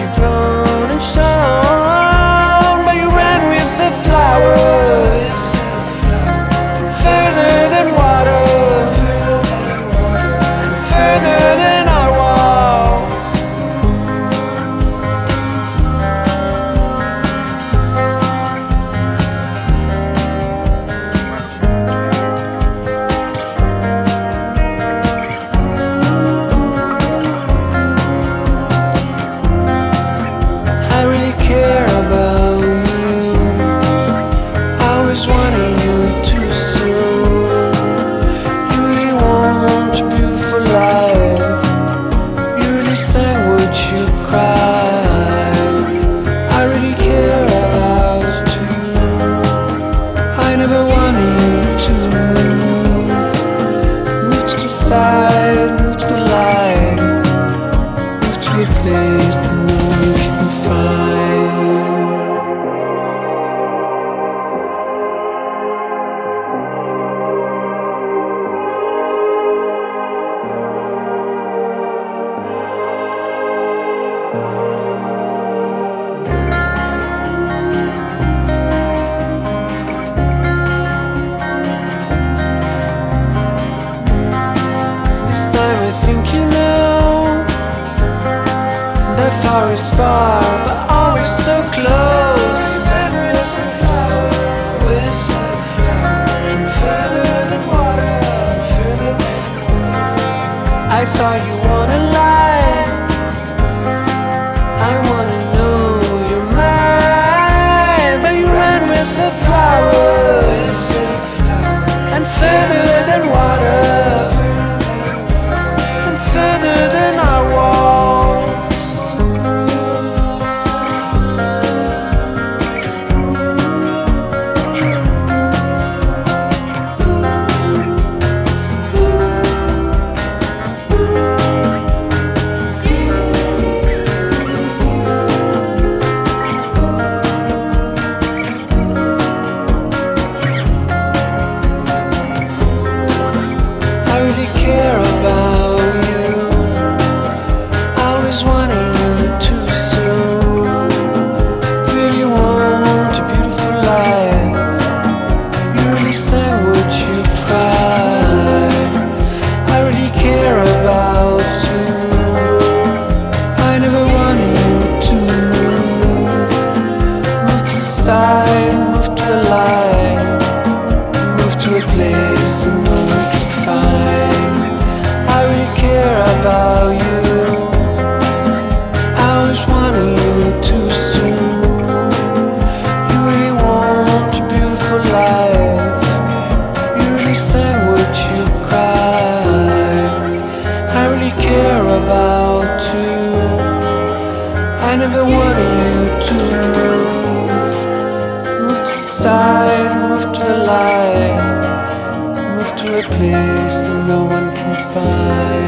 grown and shown, but you ran with the flowers further than water, and further than our walls. I really care about you. I always wanted you to soon. You really want a beautiful life. You really sang what you cried. I really care about you. I never wanted you to move to the side, move to the light, move to a place that no one can find. This time I think you know that far is far, but always so close. And further than water. I thought you wanna lie. I wanna know you're mine, but you ran with the flowers and further than water, and further than our walls. I really care about you. I always wanted you to soon. Really want a beautiful life. You really sang what you cried. I really care about you. I never wanted you to move to the side, move to the light, move to a place that no one can find. I really care about you. I always wanted you to soon. You really want a beautiful life. You really sang what you cried. I really care about you. I never wanted you to move to the side, move to the light, move to a place that no one can find.